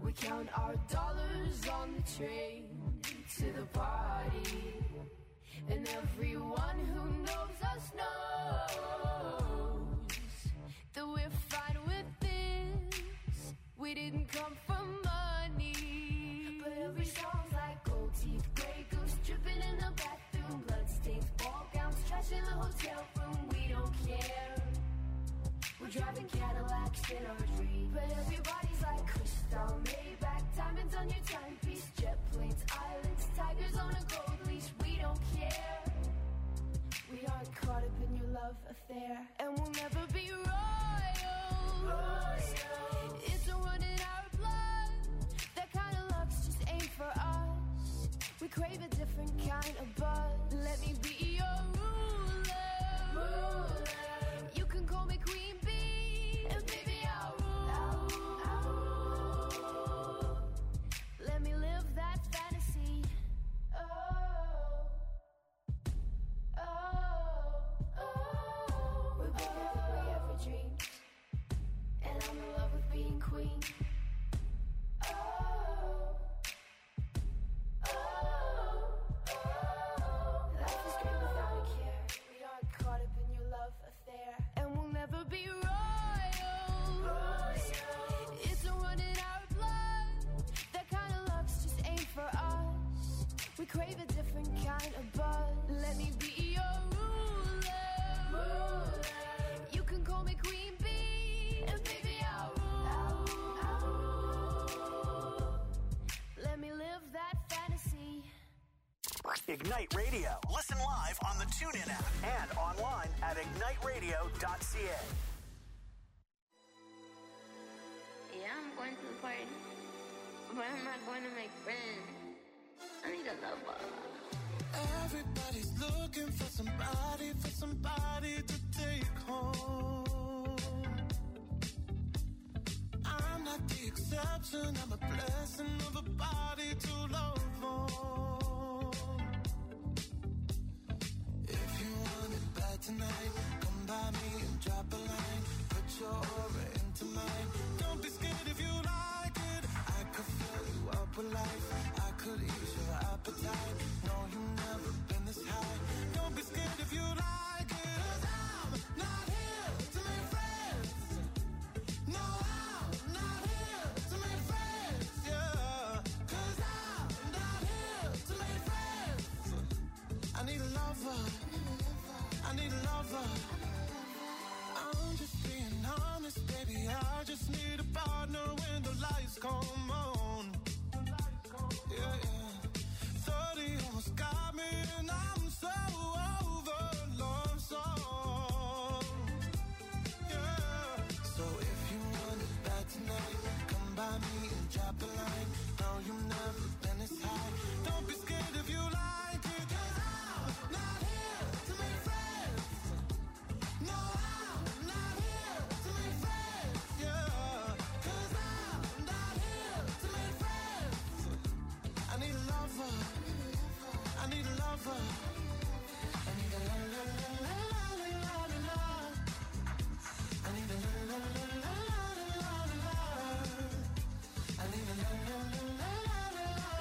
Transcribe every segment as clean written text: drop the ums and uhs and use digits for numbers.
We count our dollars on the train to the party. And everyone who knows us knows that we're fine with this. We didn't come for money. But every song's like gold teeth, grey goose dripping in the bathroom, bloodstains, ball gowns, trash in the hotel room. We don't care. We're driving Cadillacs in our dreams. But everybody's like crystal, Maybach, diamonds on your timepiece, jet planes, islands, tigers on a gold leash. We don't care. We aren't caught up in your love affair, and we'll never be royals. It's a run in our blood. That kind of luck's just ain't for us. We crave a different kind of buzz. Let me be your ruler. You can call me Queen Bee, and baby I'll rule. Let me live that fantasy. We're better than we ever dreamed, and I'm in love with being queen. Life is great without a care. We aren't caught up in your love affair, and we'll never be royals. It's a run in our blood. That kind of luck's just ain't for us. We crave a different kind of buzz. Let me be your ruler. You can call me Queen Bee, and baby I'll rule. Let me live that fantasy. Ignite Radio. Listen live on the TuneIn app and online at igniteradio.ca. Yeah, I'm going to the party, but I'm not going to make friends. I need a lover. Everybody's looking for somebody to take home. I'm not the exception, I'm a blessing of a body to love on. If you want it bad tonight, come by me and drop a line. Put your aura into mine. Don't be scared if you like it. I could fill you up with life. I could ease your appetite. No, you've never been this high. Don't be scared if you like it. 'Cause I'm not here to make friends. No, I'm not here to make friends. Yeah. 'Cause I'm not here to make friends. I need a lover. I need a lover. I'm just being honest, baby. I just need a partner when the lights come on. Yeah, yeah. 30 almost got me, and I'm so over love song. Yeah. So if you want it bad tonight, come by me and drop a line. No, you've never been this high. Don't be scared if you like it. 'Cause I'm not here to make friends. No, I'm not here to make friends. Yeah. 'Cause I'm not here to make friends. I need a lover. I need a lover. I need a la la la la la la la. I need a la la la la la la la. I need a la la la la la la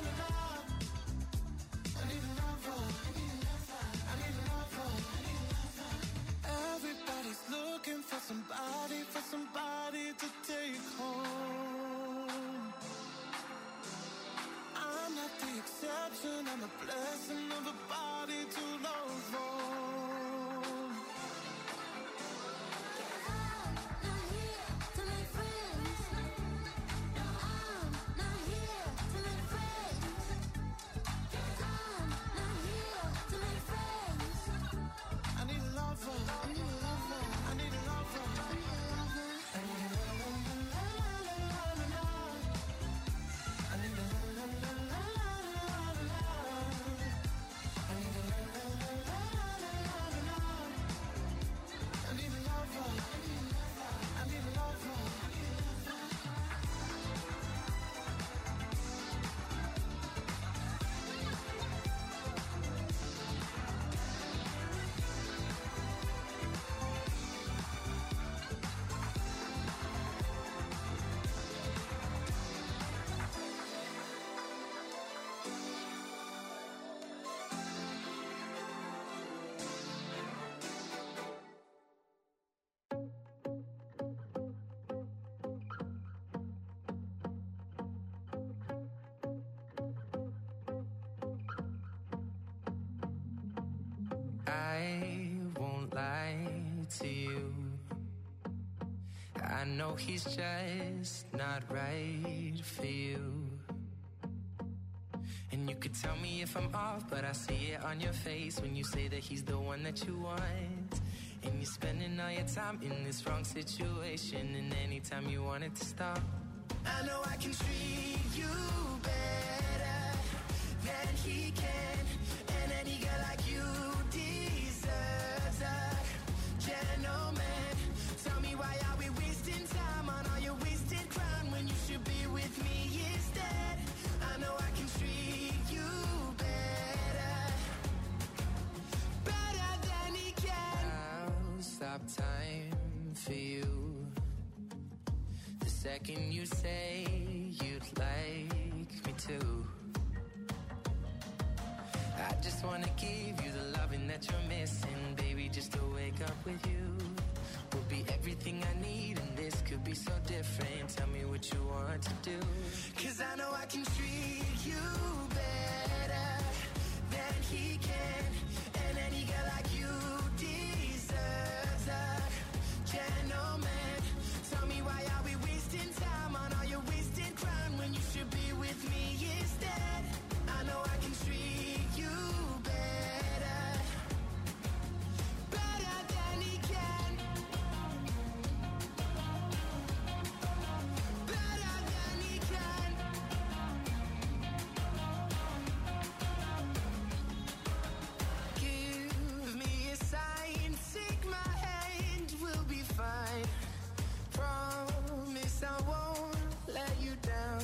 I won't lie to you. I know he's just not right for you. And you could tell me if I'm off, but I see it on your face when you say that he's the one that you want. And you're spending all your time in this wrong situation, and anytime you want it to stop, I know I can treat you better than he can. And any girl like you deserves a gentleman. Tell me, why are we wasting time on all your wasted crown when you should be with me instead? I know I can treat you better, better than he can. I'll stop time for you the second you say you'd like me to. I just wanna give you the loving that you're missing, baby, just to wake up with you will be everything I need, and this could be so different. Tell me what you want to do, 'cause I know I can treat you better than he can. And any girl like you deserves a gentleman. Tell me, why are we wasting time on all your wasted crown when you should be with me instead? I know I can treat you better, better than he can, better than he can. Give me a sign, take my hand, we'll be fine. Promise I won't let you down.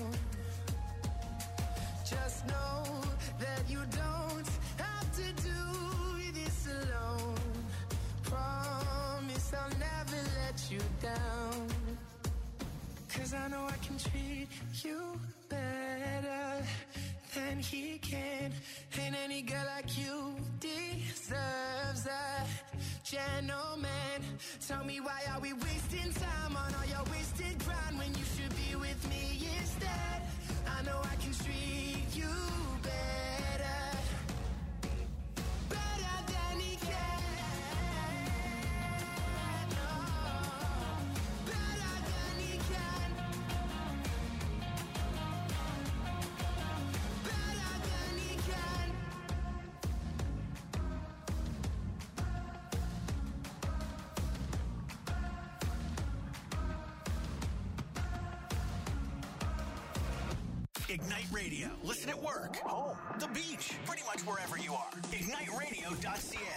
Just know that you don't have to do this alone. Promise I'll never let you down. 'Cause I know I can treat you better than he can. And any girl like you deserves a gentleman. Tell me, why are we wasting time on all your wasted grind when you should be with me instead? I know I can treat you better, better than he can. Oh, better than he can, better than he can. Ignite Radio. Listen at work, home, the beach, pretty much wherever you are. IgniteRadio.ca.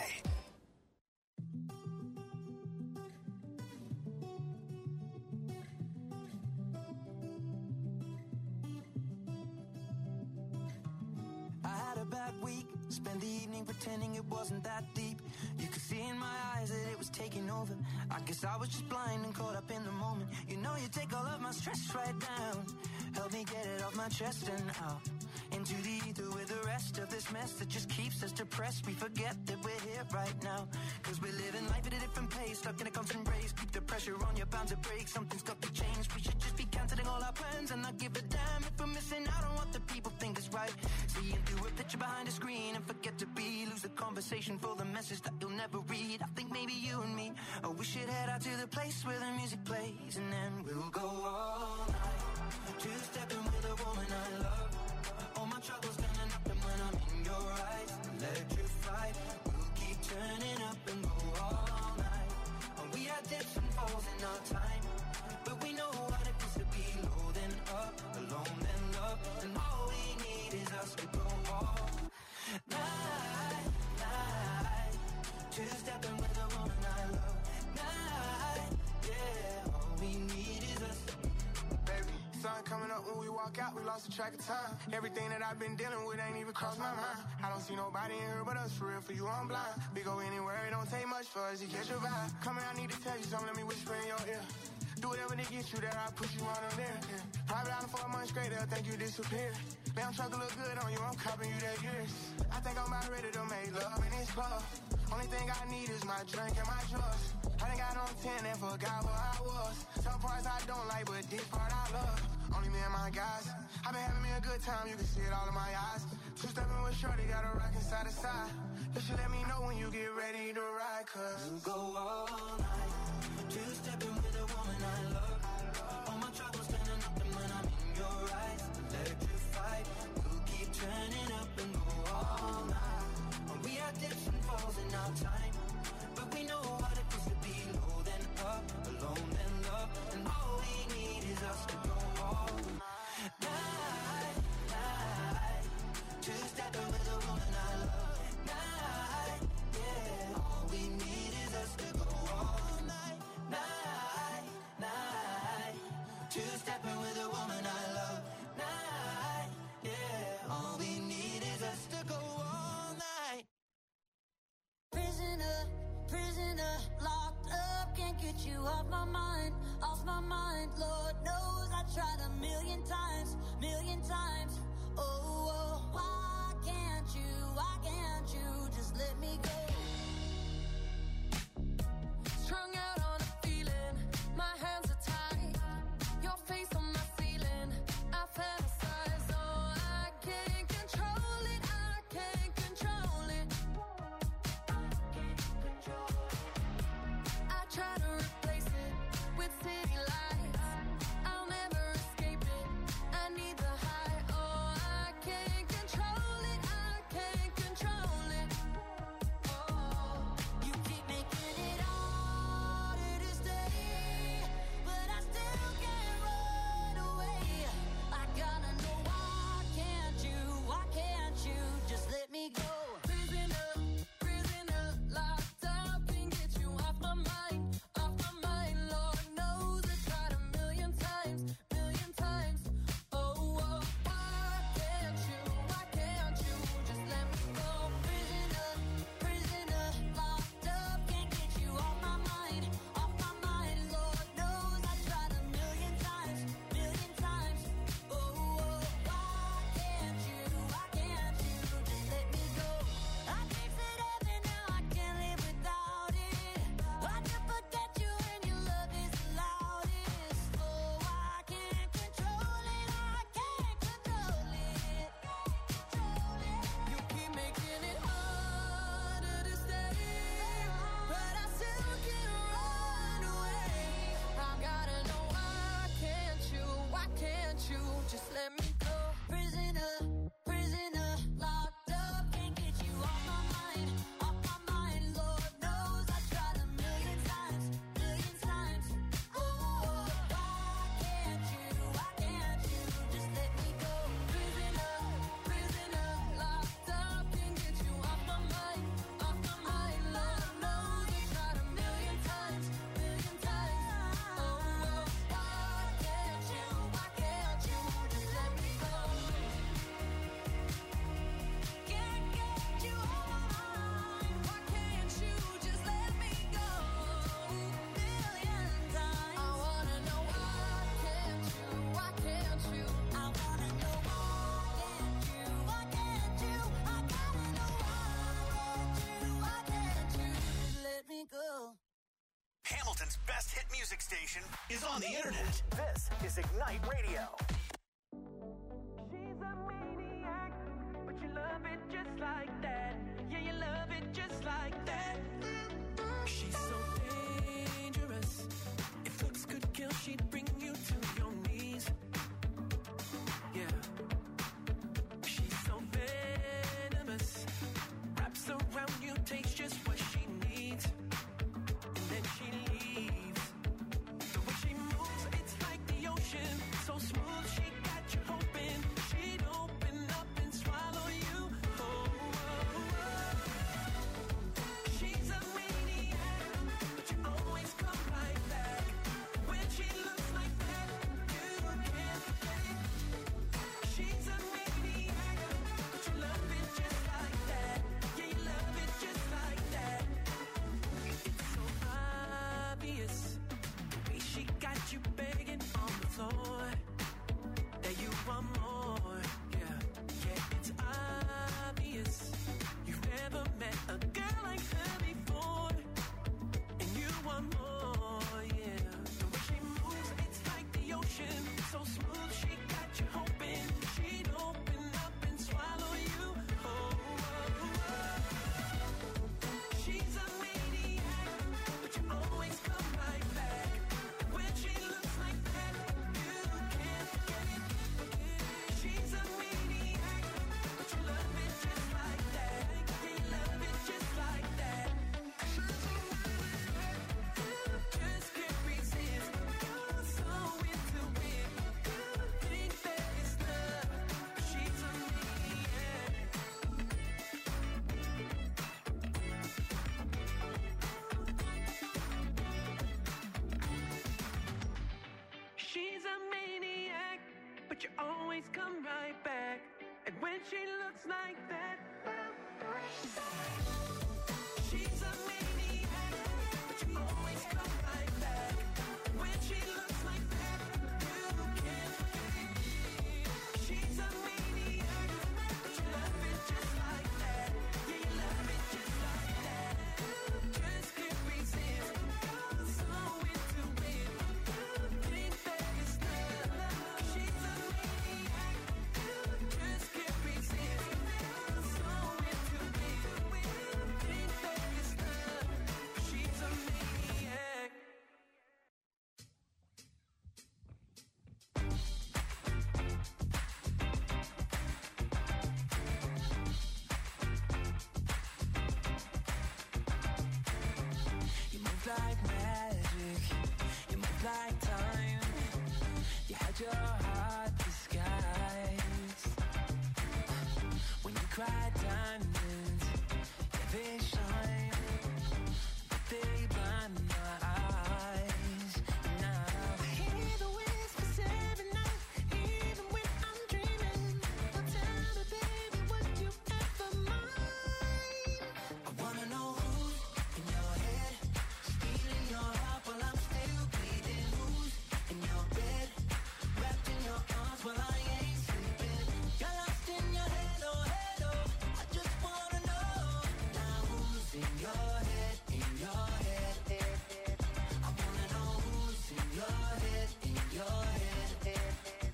I had a bad week, spent the evening pretending it wasn't that deep. You could see in my eyes that it was taking over. I guess I was just blind and caught up in the moment. You know you take all of my stress right down. Help me get it off my chest and out into the ether with the rest of this mess that just keeps us depressed. We forget that we're here right now, 'cause we're living life at a different pace, stuck in a constant race. Keep the pressure on, you're bound to break. Something's got to change. We should just be cancelling all our plans and not give a damn if we're missing out on what the people think is right. Seeing through a picture behind a screen and forget to be. Lose the conversation for the message that you'll never read. I think maybe you and me, oh, we should head out to the place where the music plays, and then we'll go all night, two-stepping with a woman I love. All my troubles standing up, and when I'm in your eyes, electrified. We'll keep turning up and go all night. And we had dips and falls in our time, but we know what it is to be low then up, alone then love. And all we need is us to go all night, night. Two-stepping with a woman I love. Night, yeah. All we need is us. Baby, sun coming up when we walk out, we lost the track of time. Everything that I've been dealing with ain't even crossed my mind. I don't see nobody in here but us, for real, for you I'm blind. We go anywhere, it don't take much for us to catch your vibe. Come here, I need to tell you something, let me whisper in your ear. Do whatever to get you there, I'll push you on them there. Yeah. Private island for a month straight, they'll think you disappeared. Damn truck look good on you, I'm copping you that years. I think I'm about ready to make love in this club. Only thing I need is my drink and my drugs. I done got on 10 and forgot where I was. Some parts I don't like, but this part I love. Only me and my guys. I've been having me a good time, you can see it all in my eyes. Two-stepping with shorty, got a rockin' side to side. You should let me know when you get ready to ride, cause we'll go all night. Two-stepping with a woman I love. All my troubles standing up, and when I'm in your eyes, electrified. We'll keep turning up and go all night. We had dips and falls in our time, but we know what it is to be low then up, alone then love, and all we need is us to go all night, night. Two-stepping with a woman I love. Night, yeah. All we need is us to go all night, night, night. Two-stepping with a woman I love. Night, yeah. All we need is us to go all night. Prisoner, prisoner, locked up, can't get you off my mind, off my mind. Lord knows I tried a million times, oh, oh, why can't you just let me go? Strung out on a feeling, my hands are tied, your face on my ceiling, I fantasize, oh, I can't control it, I can't control it. I try to replace it with city lights, I'll never escape it, I need the high, oh, I can't control it, I can't control it. Oh, You keep making it harder to stay, but I still can't run away. I gotta know why can't you just let me go? prisoner, prisoner, locked up, can't get you off my mind, Lord knows I tried a million times, oh, oh, why can't you just let me go? Prisoner, prisoner, locked up, can't get you off my mind, Lord knows I tried a million times, oh, oh, why can't you just let me go? I tasted heaven, now I can't live without it. I can forget you when your love is the loudest. Oh, I can't control it, You keep making it harder to stay, but I still can't run away. I gotta know why can't you just let me go? Prisoner, prisoner, locked up, can't get you off my mind, Lord knows I tried a million times, oh, oh, why can't you just let me go? Prisoner, prisoner, locked up, can't get you off my mind, Lord knows I tried a million times, oh, oh, why can't you just let me go? Can't get you off my mind, Why can't you just let me go? million times. I wanna know why can't you? I wanna know why can't you? I gotta know why can't you just let me go? Hamilton's best hit music station is on the internet. This is Ignite Radio. She's a maniac, but you love it just like that. Yeah, you love it just like that. She's so dangerous. If looks could kill, she'd bring you to your knees. Yeah. She's so venomous. Wraps around you, takes just what she needs. And then she leaves. The way she moves, it's like the ocean. So smooth, she got you hoping she'd open up and swallow you. Oh, oh, oh. but you always come right back. And when she looks like that, she's a maniac, but you always come right back. When she looks like that, you can't forget. She's a maniac, but you love it just like that. Yeah, you love it just like that. Just can't resist. You're so into it. Think that it's love. She's a maniac. Just can't resist. You're so into it. Think that it's love. She's a maniac. You move like magic, you move like time. You had your heart disguised. When you cry diamonds, yeah, they shine, but they blind my eyes. Now I hear the whispers every night, even when I'm dreaming. Now tell me, baby, would you ever mind? I wanna know who's in your head, stealing your heart while I'm still bleeding. Who's in your bed, wrapped in your arms while I ain't sleeping. You're lost in your head, oh, I just wanna know. Now who's in your head, in your head? I wanna know who's in your head, in your head.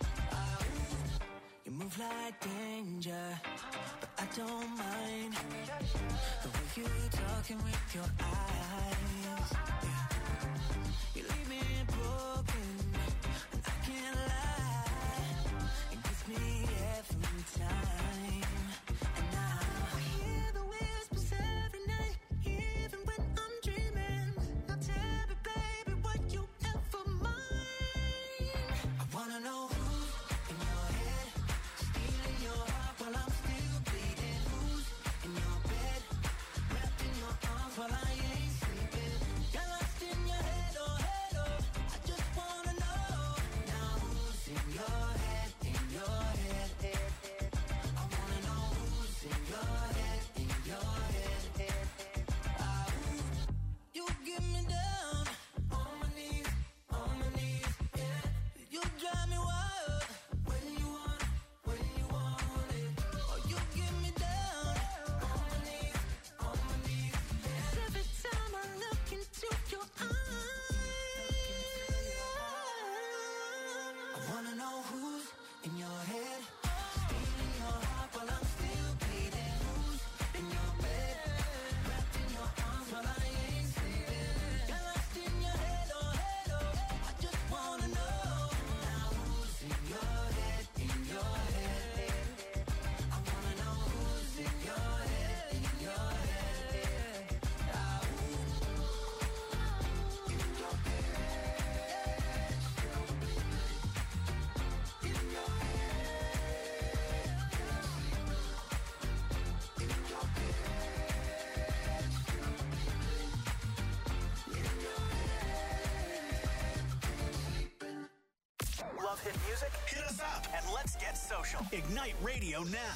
You move like danger, but I don't mind the way you talking with your eyes. Yeah. You leave me broken, and I can't lie. It gets me every time. And now I hear the whispers every night, even when I'm dreaming. Now tell me, baby, would you ever mind? I wanna know who's in your head, stealing your heart while I'm still bleeding. Who's in your bed, wrapped in your arms while I ain't sleeping. You're lost in your head, oh, I just wanna know. Now who's in your head, in your head? I wanna know who's in your head, in your head. You get me down on my knees, yeah. You drive me wild when you want it. Oh, you get me down on my knees, yeah. Every time I look into your eyes, I wanna know who's in your head, stealing your heart while I'm still bleeding. Who's in your bed, wrapped in your arms while I ain't sleeping. You're lost in your head, oh, I just wanna know. Now who's in your head, in your head? I wanna know who's in your head, in your head. Love hit music? Hit us up and let's get social. Ignite Radio now.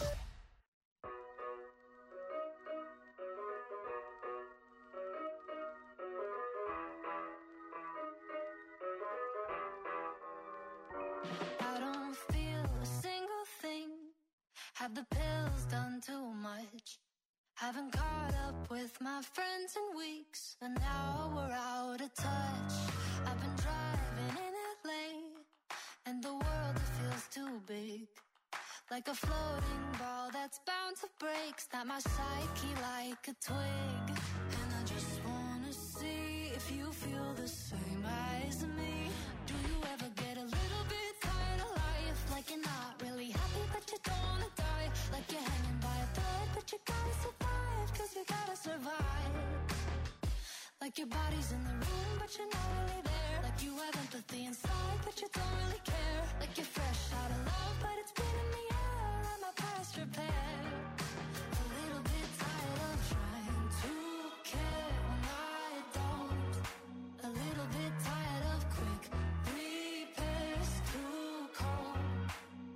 I don't feel a single thing. Have the pills done too much? Haven't caught up with my friends in weeks, and now we're out of touch. I've been driving in LA, and the world it feels too big. Like a floating ball that's bound to break. Snap my psyche like a twig. And I just wanna see if you feel the same as me. Do you ever get a little bit tired of life? Like you're not really happy but you don't wanna die. Like you're hanging by a thread but you gotta survive. Cause you gotta survive. Like your body's in the room but you're not really there. Like you have empathy inside but you don't really care. Like you're fresh out of love but it's been in the air. I'm a past repair. A little bit tired of trying to care when I don't. A little bit tired of quick repairs too cold.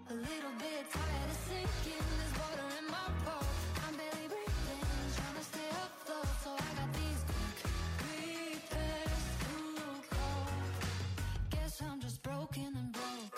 broken and broke.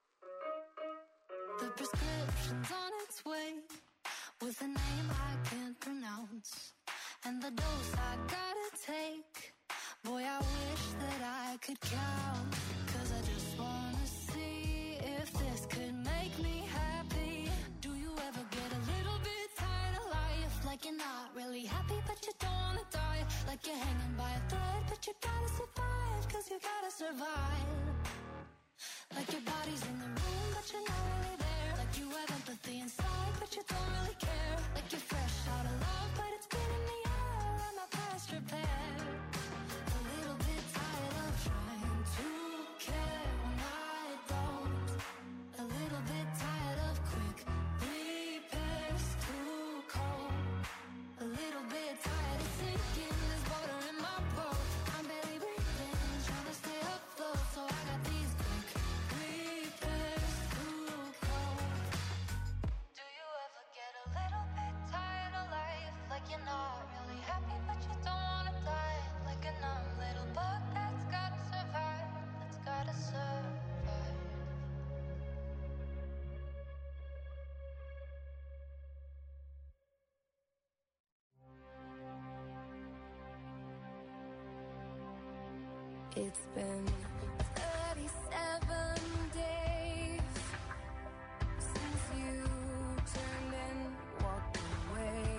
The prescription's on its way with a name I can't pronounce, and the dose I gotta take. Boy, I wish that I could count, 'cause I just wanna see if this could make me happy. Do you ever get a little bit tired of life? Like you're not really happy, but you don't wanna die. Like you're hanging by a thread, but you gotta survive, 'cause you gotta survive. Like your body's in the room, but you're not really there. Like you have empathy inside, but you don't really care. Like you're fresh out of love, but it's been in the air and my past repair. A little bit tired of trying to care when I don't. A little bit tired of quick repairs, too cold. A little bit tired of sinking, there's water in my boat. I'm barely breathing, trying to stay afloat, so I got these quick repairs, too cold. Do you ever get a little bit tired of life? Like you're not really happy, but you don't wanna die. Like a numb little bug that's gotta survive, that's gotta survive. It's been 37 days since you turned and walked away.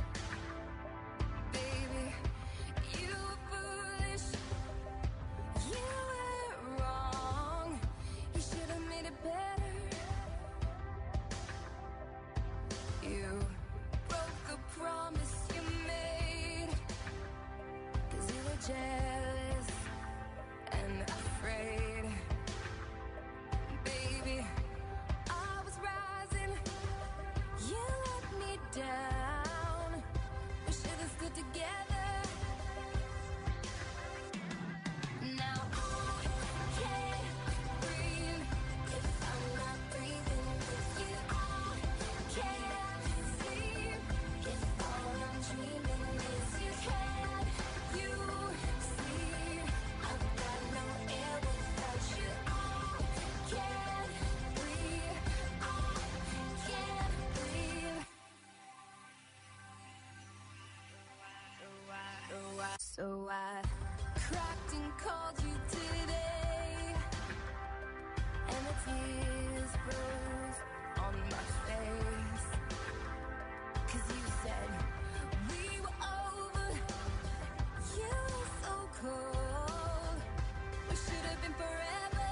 Baby, you were foolish, you were wrong. You should have made it better. You broke a promise you made, 'cause you were jealous and afraid. Baby, I was rising, you let me down. We should have stood together. Now I can't breathe if I'm not breathing with you. I can't sleep if all I'm dreaming is you. Can you see? I've got no air without you. I can't breathe. I can't breathe. So I cracked and called you today, and the tears froze on my face. 'Cause you said we were over. You were so cold. We should have been forever.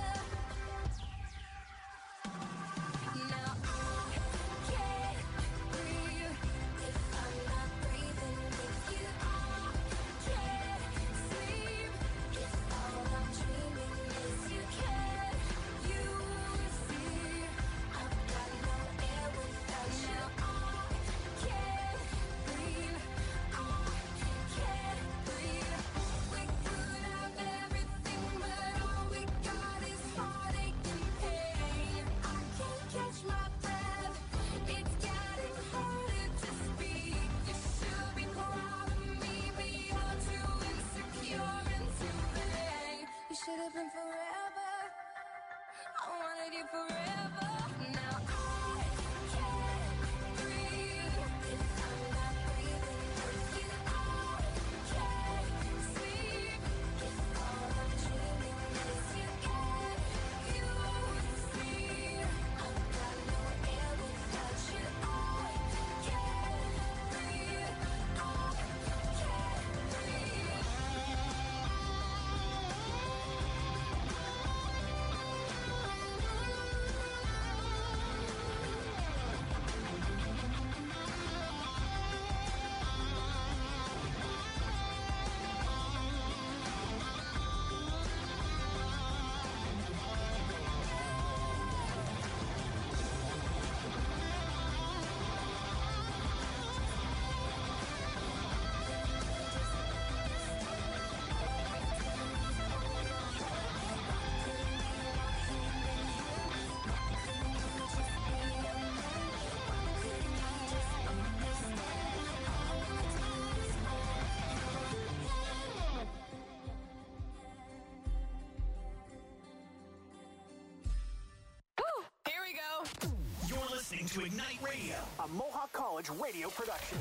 Now I can't breathe if I'm not breathing with you. I can't sleep if all I'm dreaming is you. Can you see? I've got no air without you. I can't breathe. I can't breathe. We could have everything, but all we got is heartache and pain. I can't catch my breath. It's getting harder to speak. You should be proud of me, but you're too insecure and too vain. You should have been forever. I wanted you forever. Now I can't breathe if I'm not breathing with you. I can't sleep if all I'm dreaming is you. Can you see? I've got no air without you. I can't breathe. I can't breathe. listening to Ignite Radio, a Mohawk College radio production.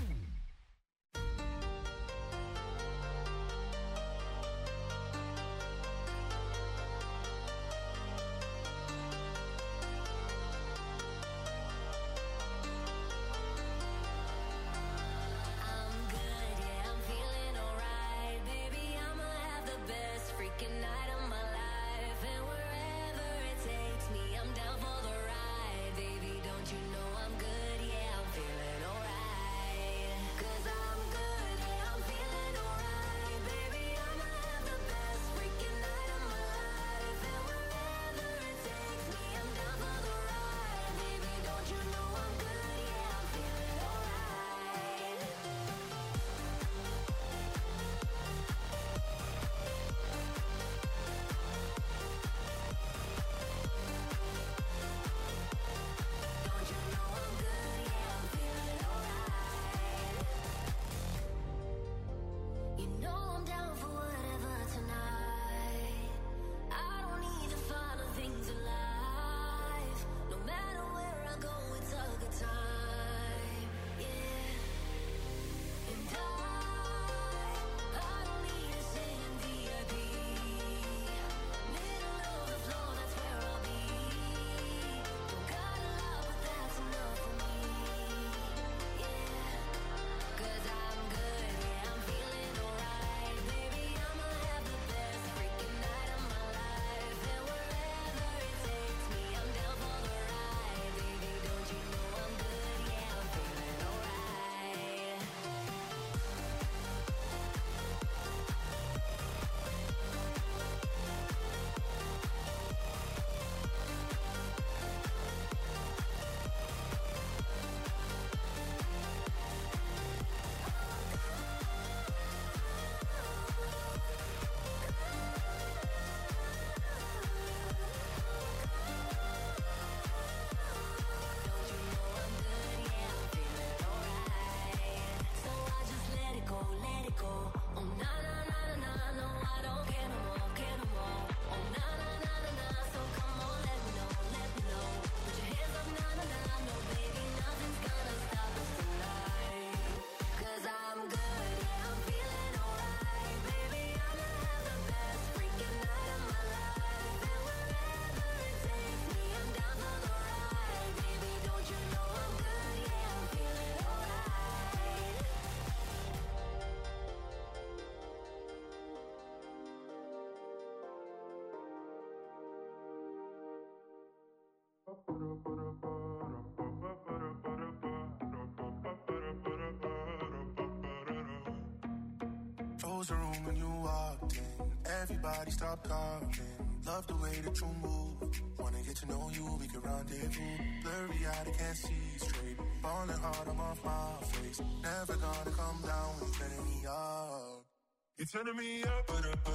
Froze the room when you walked in. Everybody stopped talking. Love the way that you move. Wanna get to know you, we can rendezvous. Blurry eyed, I can't see straight. Falling hard, I'm off my face. Never gonna come down when you're turning me up. You're turning me up.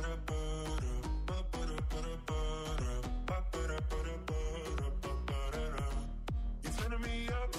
You're turning me up.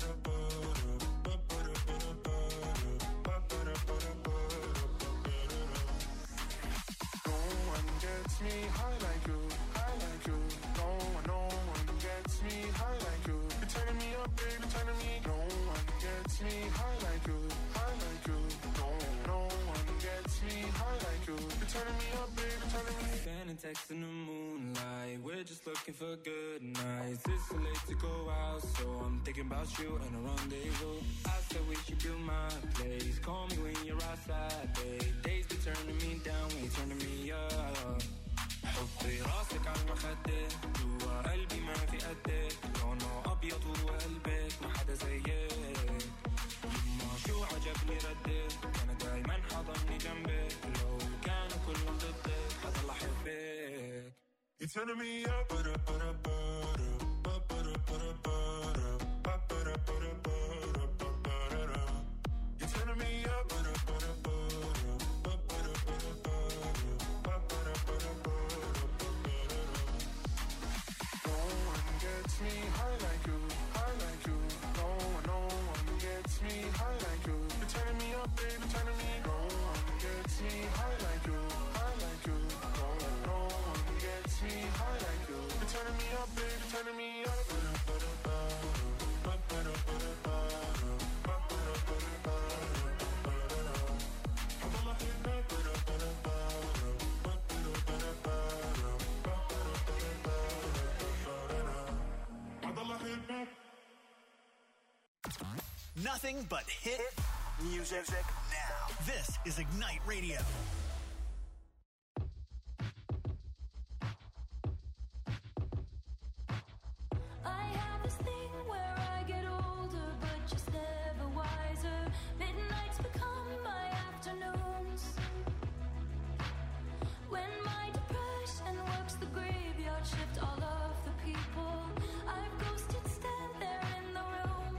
Gets me high like you, high like you. No one gets me high like you. You're turning me up, baby, turning me. No one gets me high like you, high like you. No one gets me high like you. You're turning me up, baby, turning me. Sending texts in the moonlight. We're just looking for good nights. It's so late to go out, so I'm thinking about you and a rendezvous. I said we should do my place. Call me when you're outside, babe. Days be turning me down when you're turning me up. حطي راسك على المخدة جوا قلبي ما في قدك لونه أبيض وقلبك ما حدا زيك يما شو عجبني ردك أنا دايما حضني جنبك لو كانوا كلهم ضدك حضل أحبك. You're turning me up. You're turning me up. Gets me high like you, high like you. No one gets me high like you. You're turning me up, baby, turning me. No one gets me high like you, high like you. No one gets me high like you. You're turning me up, baby, turning me up. Nothing but hit music now. This is Ignite Radio. I have this thing where I get older, but just never wiser. Midnights become my afternoons. When my depression works the graveyard shift, all of the people I've ghosted stand there in the room.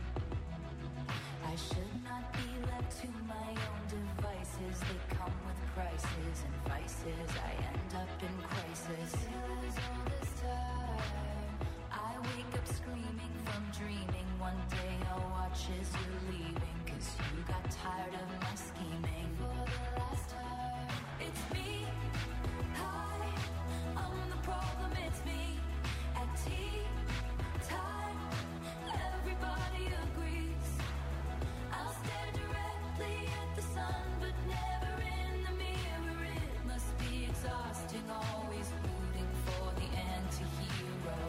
I should not be left to my own devices. They come with prices and vices. I end up in crisis. Still as all this time, I wake up screaming from dreaming. One day I'll watch as you're leaving, 'cause you got tired of my scheming. For the last time, it's me. Hi, I'm the problem, it's me. At tea time, everybody agrees. I'll stare directly at the sun, but never in the mirror. It must be exhausting, always rooting for the anti-hero.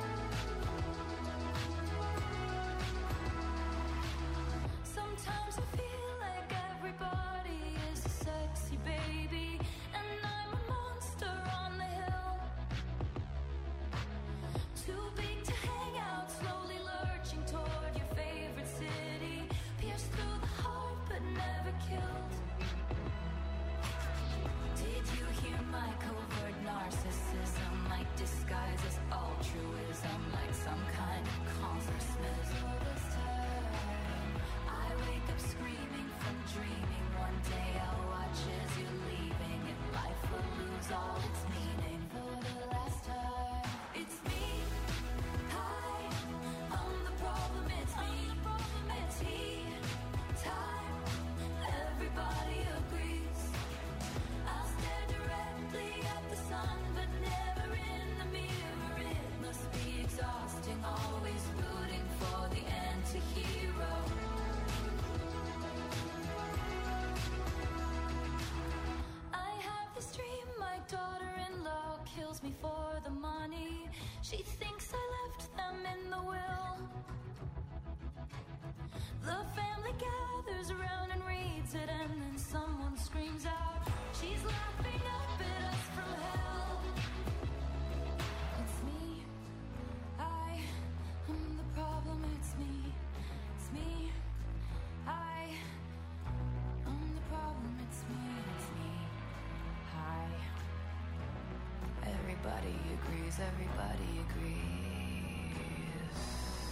Sometimes I feel like everybody is a sexy baby, and I'm a monster on the hill. Too big to hang out, slowly lurching toward your favorite city. Pierced through the heart, but never killed. Did you hear my covert narcissism? Like disguise as altruism, like some kind of consciousness. All this time, I wake up screaming from dreaming. One day I'll watch as you're leaving, and life will lose all its meaning. For the last time, it's me. Hi, I'm the problem, it's me. At tea time, everybody agrees. I'll stare directly at the sun, but never in the mirror. It must be exhausting, always rooting for the anti-hero. I have this dream, my daughter-in-law kills me for the money. She thinks I left them in the will. The family gathers around and reads it, and then someone screams out, she's laughing up at us from hell. It's me. I am the problem, it's me. It's me. I am the problem, it's me. It's me. Hi. Everybody agrees, everybody agrees.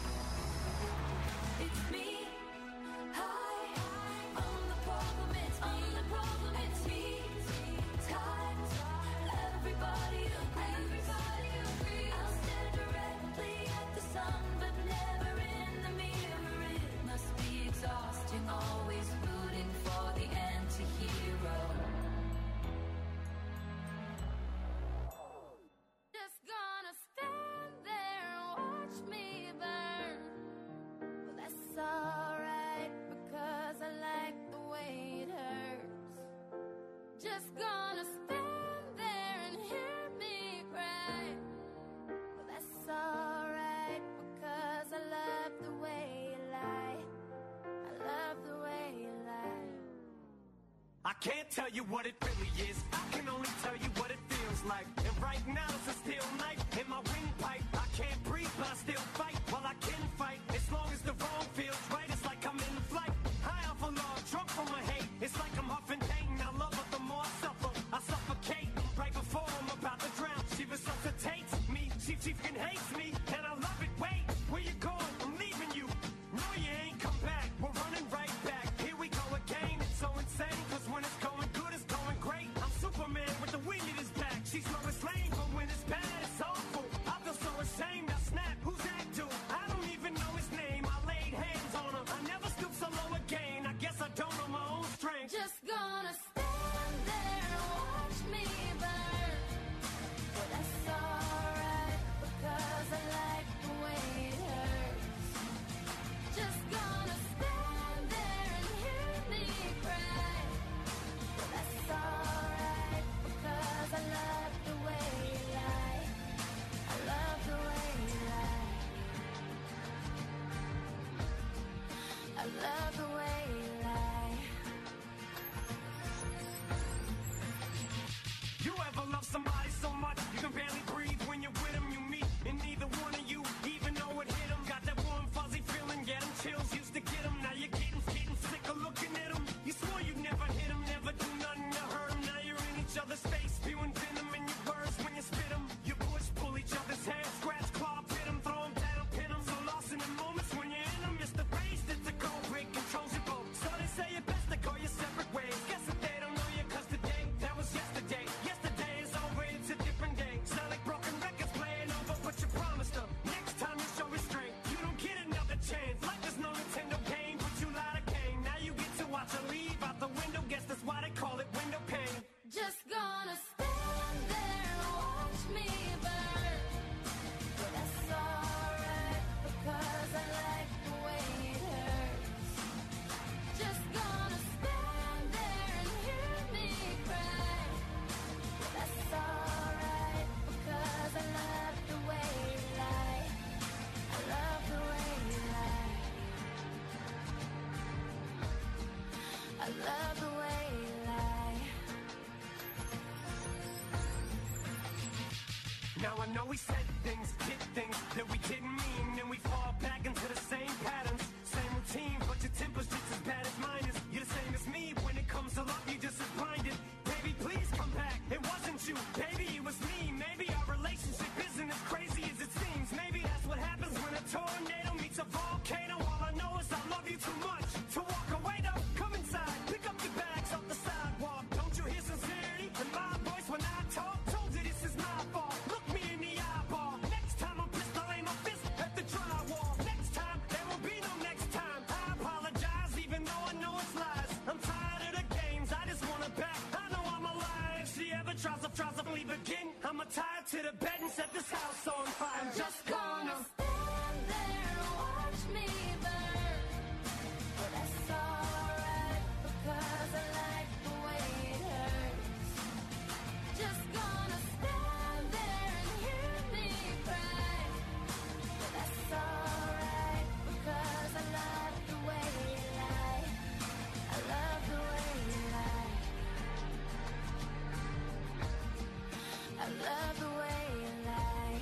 It's me. Hi, I'm the problem, it's me. I'm the problem, it's me. Time, everybody agrees. Everybody agrees. I'll stare directly at the sun, but never in the mirror. It must be exhausting, always rooting for the anti-hero. Just gonna stand there and watch me burn. Well, that's alright, because I like the way it hurts. Just gonna stand there and hear me cry. Well, that's alright, because I love the way you lie. I love the way you lie. I can't tell you what it really is. I can only tell you what it feels like. And right now it's a steel knife in my windpipe. I can't breathe, but I still fight. While I can fight, as long as the wrong feels right, it's like I'm in flight. High off a log, drunk from my hate. It's like I'm huffing pain. I love her the more I suffer. I suffocate right before I'm about to drown. She resuscitates me. She freaking hates me, and I love it. Wait, where you going? I'm leaving you. No, you ain't come back. We're running right back. Here we go again. It's so insane, 'cause when it's going good, it's going great. I'm Superman with the wind at his back. She's Lois Lane, but when it's bad, it's awful. I feel so ashamed. I snap. Who's that dude? I don't even know his name. I laid hands on him. I never stoop so low again. I guess I don't know my own strength. Just gonna stand there and watch me burn. Well, that's alright, because I like the way it hurts. I'ma tie it to the bed and set this house on fire. I'm just gonna stand there and watch me burn. But that's alright because I like the way it hurts. Just gonna stand there and hear me cry. But that's alright because I love the way you lie. I love the way you lie. I love the way you lie.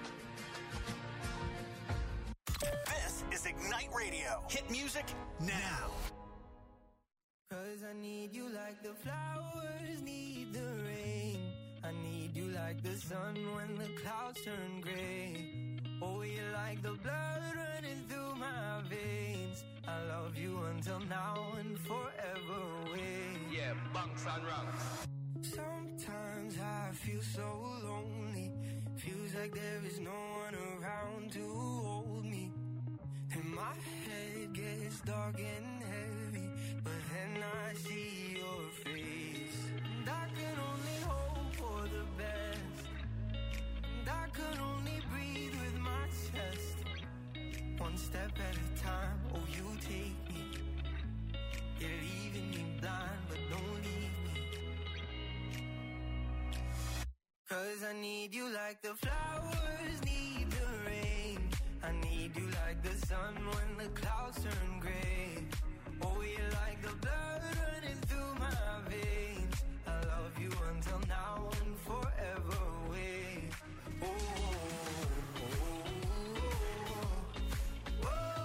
This is Ignite Radio. Hit music now. Cause I need you like the flowers need the rain. I need you like the sun when the clouds turn gray. Oh, you're like the blood running through my veins. I love you until now and forever away. Yeah, bunks and rungs. Sometimes I feel so lonely. Feels like there is no one around to hold me. And my head gets dark and heavy, but then I see your face. And I can only hope for the best. And I can only breathe with my chest. One step at a time, oh you take me. You're leaving me blind, but don't leave me. Cause I need you like the flowers need the rain. I need you like the sun when the clouds turn gray. Oh, you're like the blood running through my veins. I love you until now and forever away. Oh, oh, oh,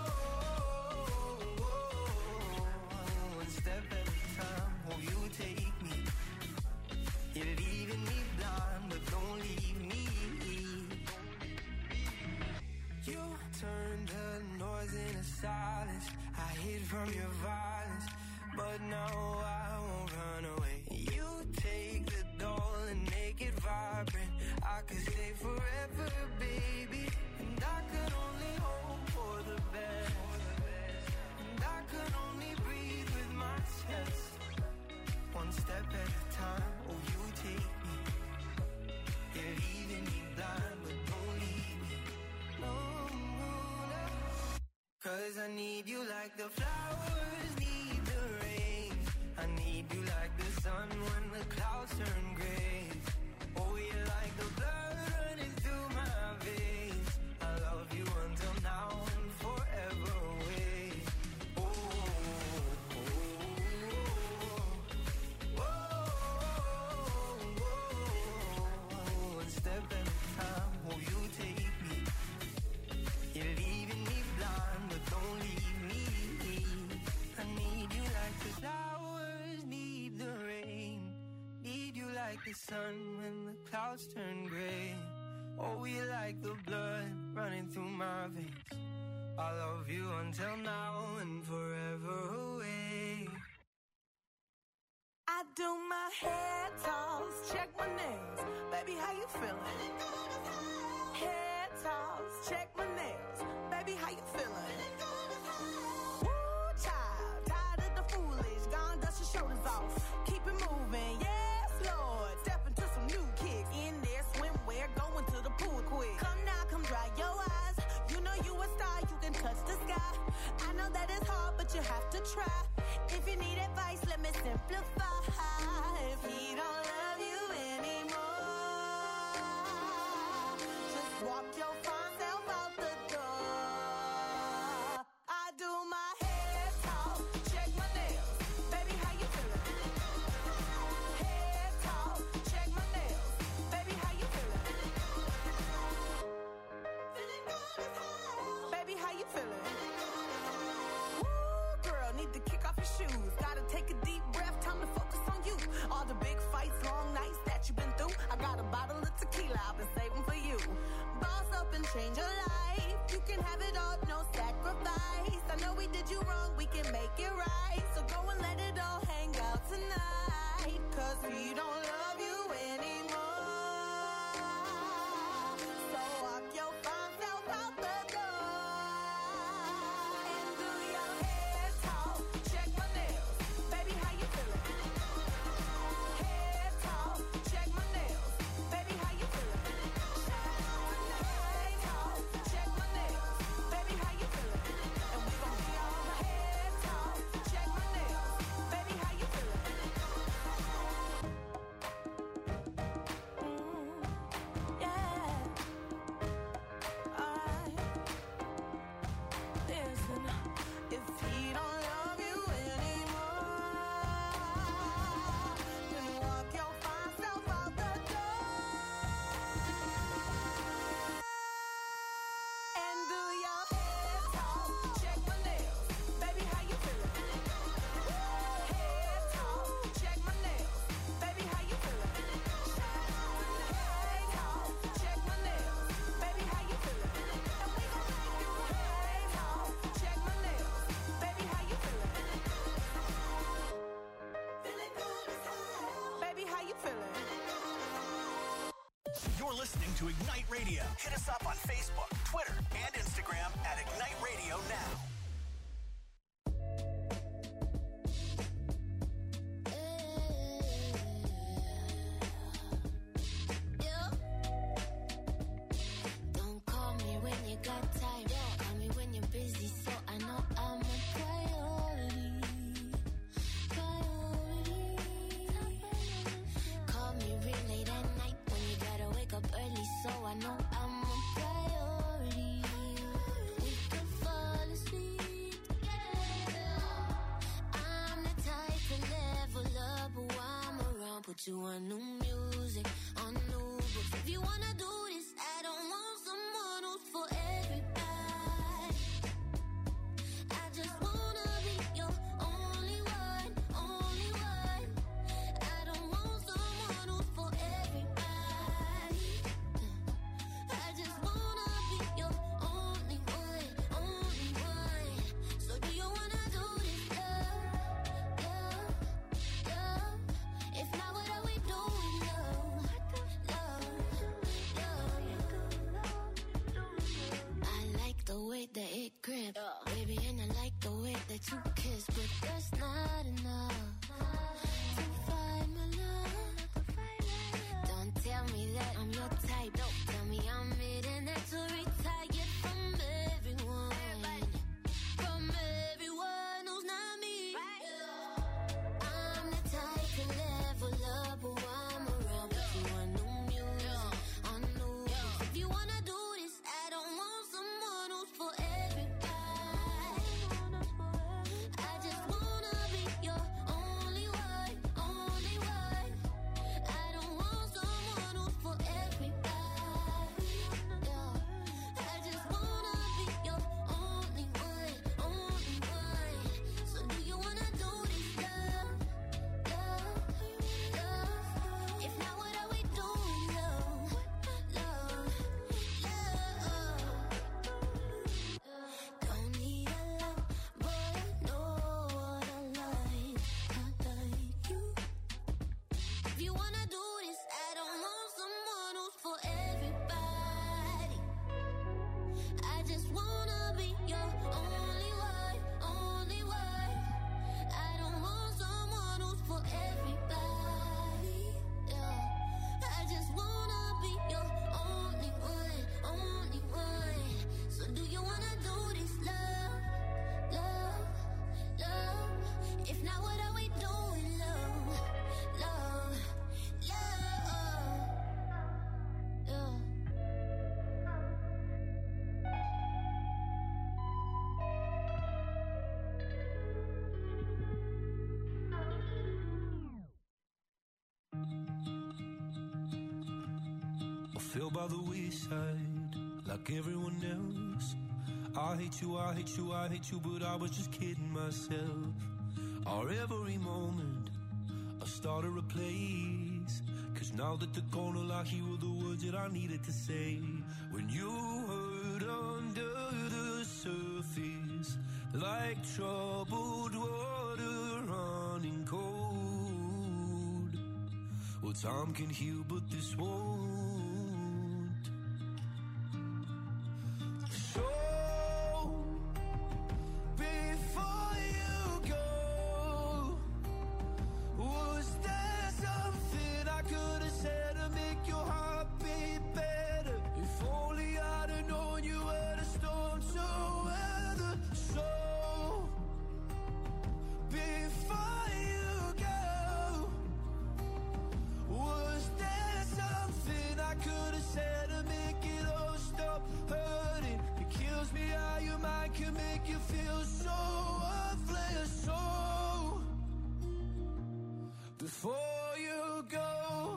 oh, oh. One step at a time, oh, you take me. You're leaving me blind, but don't leave me. You turned the noise into silence. I hid from your violence, but now I won't run away. You take the doll and make it vibrant. I could stay forever, baby. And I could only hope for the best. And I could only breathe with my chest. One step at a time, oh you take me. You're leaving me blind, but don't leave me. No, no, no. Cause I need you like the flowers need the rain. I need you like the sun when the clouds turn gray. Oh, you're like the blood running through my veins. I love you until now and forever away. Oh, oh, oh, oh, oh, oh. One step at a time, oh, you take me. You're leaving me blind, but don't leave me. I need you like the flowers need the rain. Need you like the sun when the clouds turn gray. Oh, you like the blood running through my veins. I love you until now and forever away. I do my hair toss, check my nails. Baby, how you feeling? Hair toss, check my nails. Baby, how you feeling? Woo, child, tired of the foolish. Gone, dust your shoulders off. Keep it moving, yes, Lord. Step into some new kicks. In there, swimwear, going to the pool quick. Come now, come dry your eyes. You know you a star, you can touch the sky. I know that it's hard, but you have to try. If you need advice, let me simplify. If he don't love you anymore, just walk your fine self out the door. I do my hair talk, check my nails. Baby, how you feeling? Hair talk, check my nails. Baby, how you feeling? Feeling good as hell. Baby, how you feeling? Woo, girl, need to kick off your shoes. Gotta take a deep breath, time to focus on you. All the big fights, long nights that you've been through. I got a bottle of tequila I've been saving for you. Boss up and change your life. You can have it all, no sacrifice. I know we did you wrong, we can make it right. So go and let it all hang out tonight. Cause we don't love you anymore. So walk your fine self out the door. And do your hair talk, check my nails. Baby, how you feeling? Hair talk, check my nails. Baby, how you feeling? to Ignite Radio. Hit us up on Facebook, Twitter, and Instagram at Ignite Radio Now. Don't call me when you got time. Call me when you're busy, so I know I'm a priority. Call me real late at night when you gotta wake up early, so I know I'm a priority. We can fall asleep. I'm the type to level up, but while I'm around, put you on new music, on new books. If you wanna do this, I don't want someone who's for everybody. I just wanna be your only one, only one. I don't want someone who's for everybody. I just wanna be your only one, only one. So do you wanna do this, love, love, love? If not, what are we doing, love, love, love? I like the way that it grip, baby, and I like the way that you kiss, but that's not enough to find my love. Don't tell me that I'm your type. Tell me I'm it and that to retire from everyone, from everyone who's not me. I'm the type to level up, but while I'm around, put you on new music, on new books. If you wanna do this, I don't want someone who's for everybody. I just wanna be your only one, only one. I don't want someone who's for everybody. I just wanna be your only one, only one. So do you wanna do this, love, love, love? If not, what are we doing, love, love, love? Don't need a lot, but I know what I like. I like you. If you wanna do this, I don't want someone who's for everybody. I just wanna be your only one, only one. I don't want someone who's for everybody. I just wanna be your only one, only one. So do you wanna do this, love, love, love? If not, what are we doing, love, love, love, love? I fell by the wayside like everyone else. I hate you, I hate you, I hate you, but I was just kidding myself. Our every moment I started a place, 'cause now that they're gone, all I hear were the words that I needed to say. When you hurt under the surface, like troubled water running cold. Well, time can heal, but this won't. So, before you go, was there something I could have said to make your heart beat better? If only I'd have known you were the storm to weather. So, before you go, was there something I could have said to make it all stop hurting? It kills me how your mind can make you feel so worthless. So, before you go,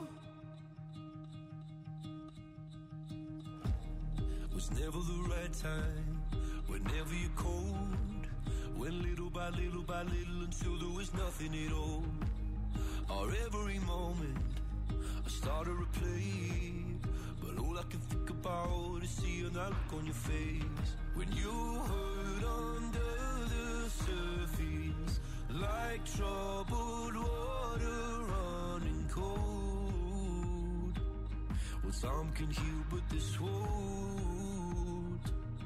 was never the right time, whenever you're cold. Went little by little by little until there was nothing at all. Our every moment I started to play, but all I can think about is seeing that look on your face. When you hurt under the surface, like troubled water running cold. Well, time can heal, but this won't.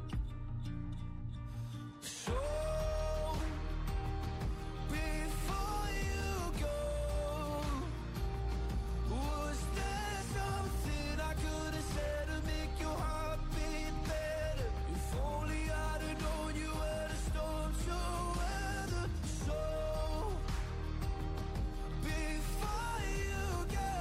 So, before you go, was there something I could have said to make your heart beat better? If only I'd have known you were the storm to weather. So, before you go,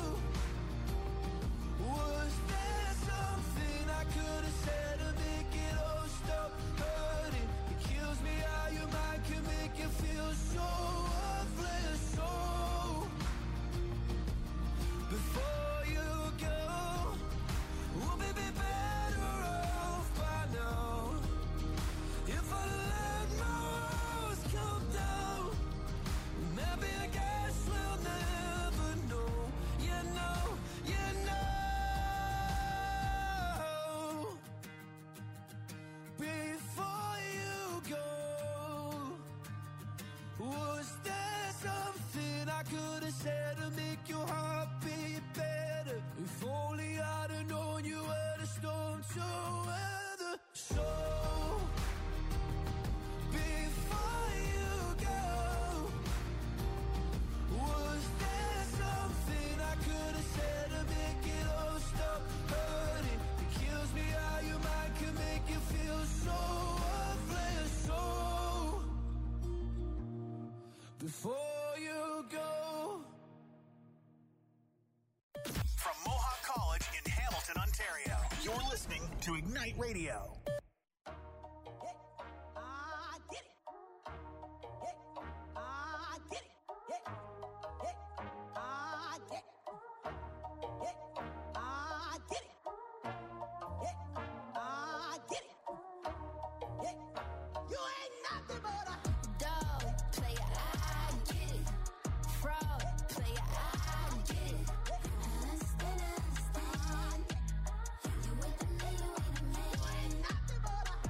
was there something I could have said to make it all stop hurting? It kills me how your mind can make you feel so worthless. So, before you go, we'll be better off by now. If I let my walls come down, maybe I guess we'll never know. You know, you know. Before you go, was there something I could have said to make your heart beat better? If only I'd have known you were the storm to weather. So, before you go, was there something I could have said to make it all stop hurting? It kills me how your mind can make you feel so worthless. So, before you go. From Mohawk College in Hamilton, Ontario, you're listening to Ignite Radio. You ain't nothing but a Dog player, I get it. Fraud player, I get it. Understand. You with the man, you ain't a man. You ain't nothing but a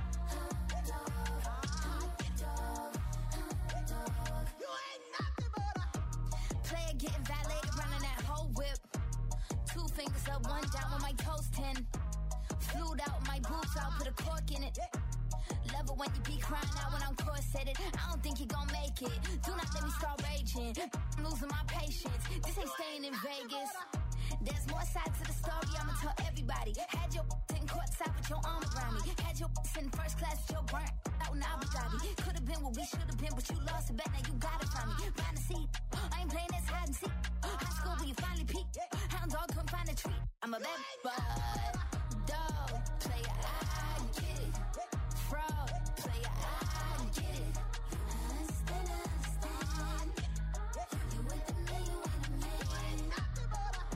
dog. You ain't nothing but a Player getting violated, running that whole whip. 2 fingers up, 1 down with my toes 10. Flued out my boobs, I'll put a cork in it. Love it when you be crying out when I'm corseted. I don't think you gon' make it. Do not let me start raging. I'm losing my patience. This ain't staying in Vegas. There's more sides to the story, I'ma tell everybody. Had your in courtside with your arm around me. Had your in first class with your burnt out in Abu Dhabi. Could've been what we should've been, but you lost a bet, now you got it from me. Find a seat, I ain't playing this hide and seek. High school where you finally peak. Hound dog couldn't find a treat. I'm a bad bud. Dog player, I get it. Fraud player, I get it. Understand. You with the man, you ain't a man. You ain't nothing but a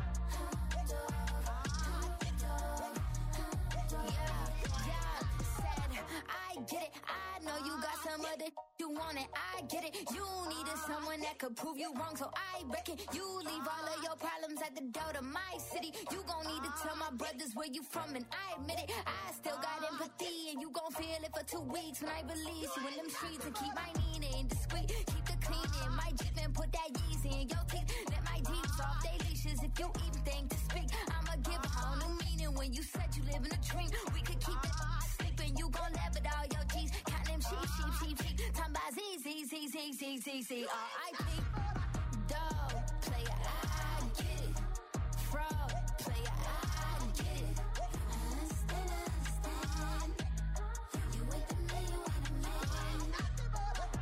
dog. Yeah, said I get it. I know you got some other you want it. I get it. You needed someone that could prove you wrong, so I reckon you leave all of your problems at the door to my city. You gon' need to tell my brothers where you from, and I admit it. I still got empathy, and you gon' feel it for 2 weeks when I release you in them streets and keep my Nina discreet. Keep the cleaning, my jip and put that Yeezy in your teeth. Let my deeds off they leashes if you even think to speak. I'ma give a whole new meaning when you said you live in a dream. We could keep it sleeping, you gon' laugh at all your G's. Count them sheep. Time by Z. R.I.P. Dog player, I get it. Fraud player, I get it. Understand. You with the man, you ain't a man. You ain't nothing but a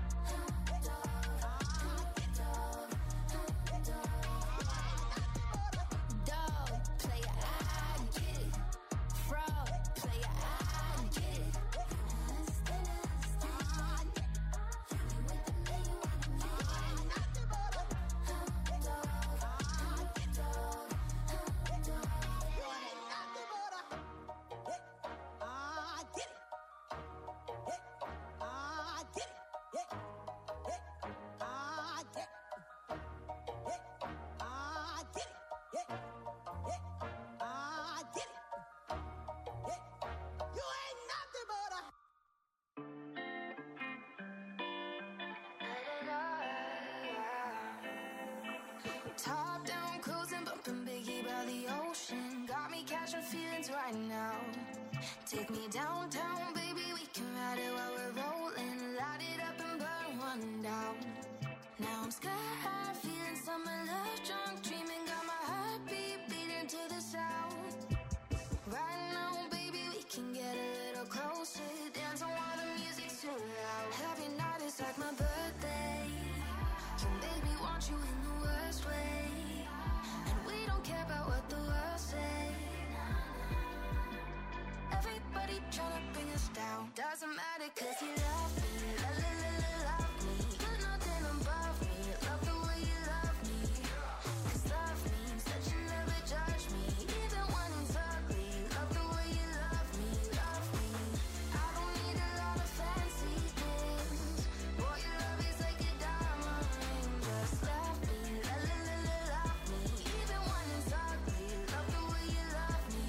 dog player, I get it. Fraud player, I get it. Understand. You with the man, you ain't a man. You ain't nothing right now. Take me downtown, baby, we can ride it while we're rolling. Light it up and burn one down. Now I'm sky high, feeling summer love, drunk, dreaming, got my heartbeat beating to the sound. Right now, baby, we can get a little closer, dance on while the music's too loud. Every night is like my birthday. You make me want you in the worst way, and we don't care about what the world say. Everybody tryna bring us down. Doesn't matter 'cause you love me, love me. You're nothing above me. Love the way you love me. 'Cause love means that you never judge me, even when it's ugly. Love the way you love me, love me. I don't need a lot of fancy things. Boy, your love is like a diamond ring. Just love me, love me. Even when it's ugly, love the way you love me.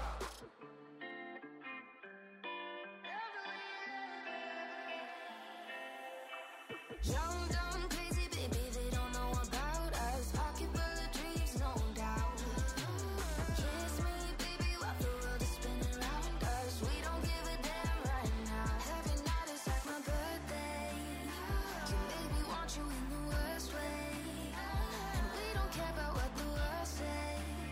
Young, dumb, crazy, baby, they don't know about us. Pocket full of dreams, no doubt. Kiss me, baby, while the world is spinning around us. We don't give a damn right now. Every night is like my birthday. You make me want you in the worst way, and we don't care about what the world say.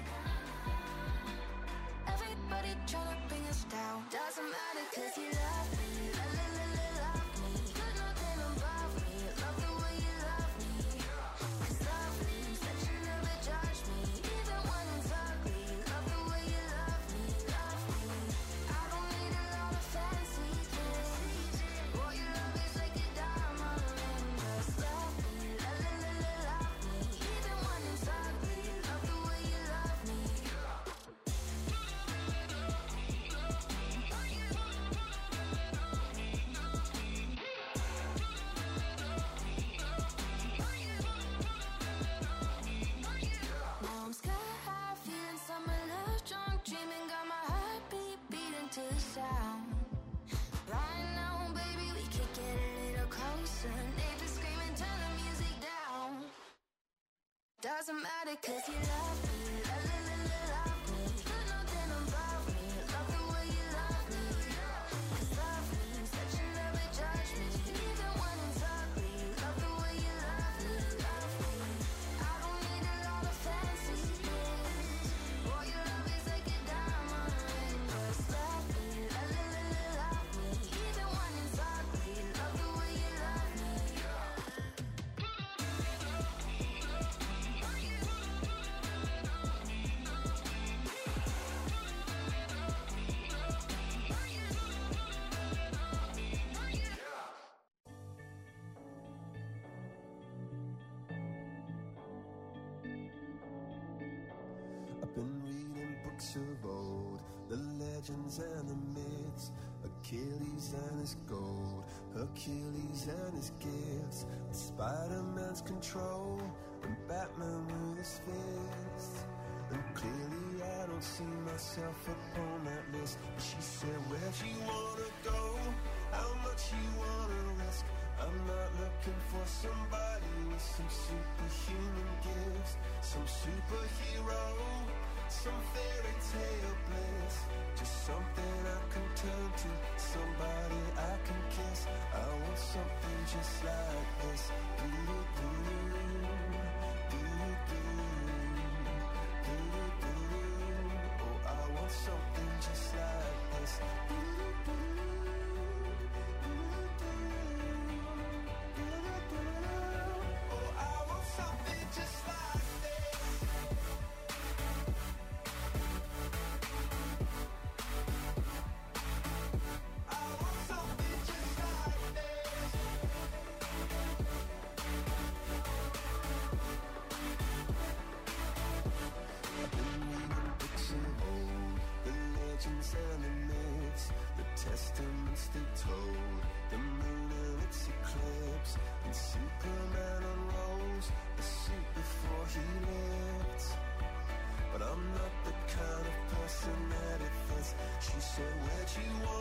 Everybody tryna bring us down. Doesn't matter 'cause you love me, love me. You're nothing above me. Love the way you love me. 'Cause love means that you never judge me, even when it's ugly. Love the way you love me, love me. I don't need a lot of fancy things. Boy, your love is like a diamond ring. Just love me, love me. Even when it's ugly. Love the way you love me. Now I'm sky high, feeling summer love, drunk, dreaming, got my heartbeat beating to the sound. Right now, baby, we could get a little closer. Neighbors screaming, turn the music down. Doesn't matter 'cause you love me, love me. You're nothing above me. Love the way you love me. 'Cause love means that you never judge me, even when it's ugly. Love the way you love me, love me. I don't need a lot of fancy things. Boy, your love is like a diamond ring. Just love me, love me. Even when it's ugly. Love the way you love me. I've been reading books of old, the legends and the myths, Achilles and his gold, Hercules and his gifts, Spider-Man's control, and Batman with his fists. And clearly I don't see myself upon that list. But she said, where'd you wanna go? How much you wanna risk? I'm not looking for somebody with some superhuman gifts, some superhero, some fairy tale bliss. Just something I can turn to, somebody I can kiss. I want something just like this. Oh, I want something just like this. Oh, I want something just like this. I want something just like this. I've been reading books of old, the legends and the myths, the testaments they told, the moon and its eclipse, and Superman unrolls the suit before he lived. But I'm not the kind of person that it fits. She said, where'd you want